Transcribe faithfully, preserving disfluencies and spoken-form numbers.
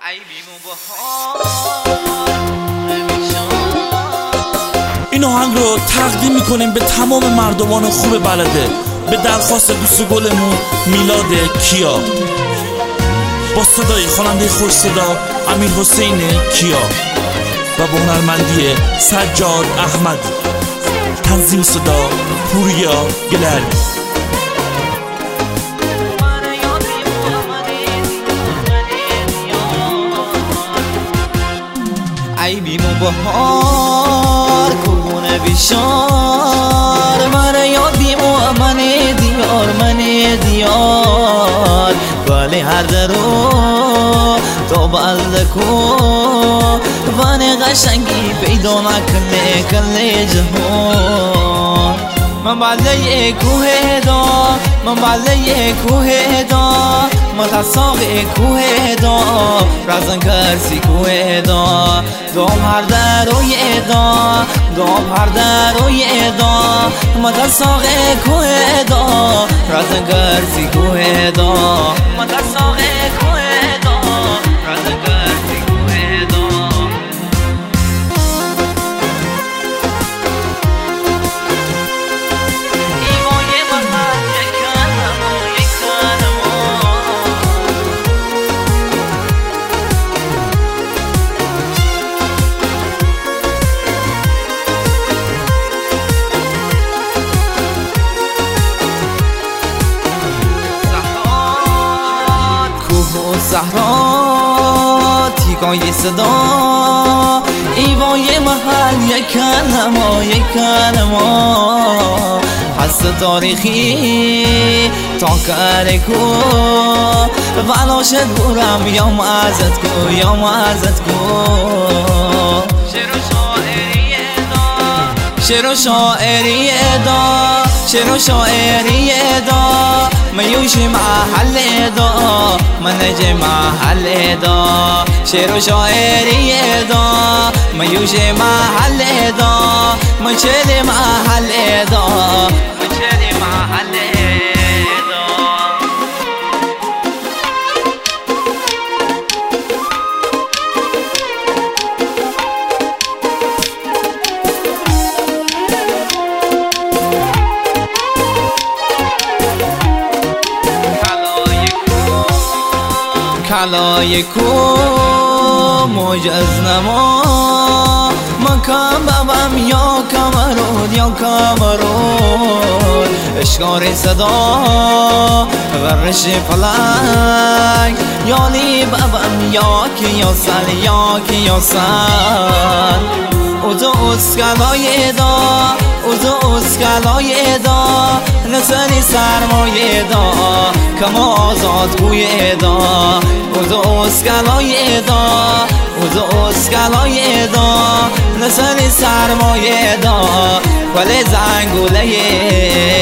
این آهنگ رو تقدیم میکنیم به تمام مردمان خوب بلده، به درخواست دوست گلمون میلاد کیا، با صدای خواننده خوش صدا امیر حسین کیا و با هنرمندی سجاد احمد، تنظیم صدا پوریا گلر. ای بیمو بهار کونه بیشار، من یادیمو من دیار من دیار، ولی هر درو تو بلدکو وان قشنگی پیدا نکنه کل جهان. من بالای کوه دا من بالای کوه دا من ساق کوه دا رازن کرسی کوه دا دوم هر دروی دا دوم هر دروی دا من ساق کوه دا رازن کرسی کوه دا من ساق کوه دا رازن کرسی کوه دا. صحرا تیکای صدا ایوای محل یکنما یکنما حس تاریخی تا کرکو ولاشت برم یا معزت کو یا معزت کو. شعر و شاعری دا شعر و شاعری دا شعر و شاعری دا میوش محل دا منج محل دا شعر و شاعری دا میوش محل دا منچل محل دا منچل محل کلای کو موج از نما مکان بابم یا کمرود یا کمرود اشکار صدا ورش فلک یالی بابم یا کیاسل یا کیاسل اوزو اسکلای دا اوزو اسکلای دا نسلی سرمایه دا کم آزاد گوی دا اوزو اسکلای دا اوزو اسکلای دا نسلی سرمایه دا ولی زنگوله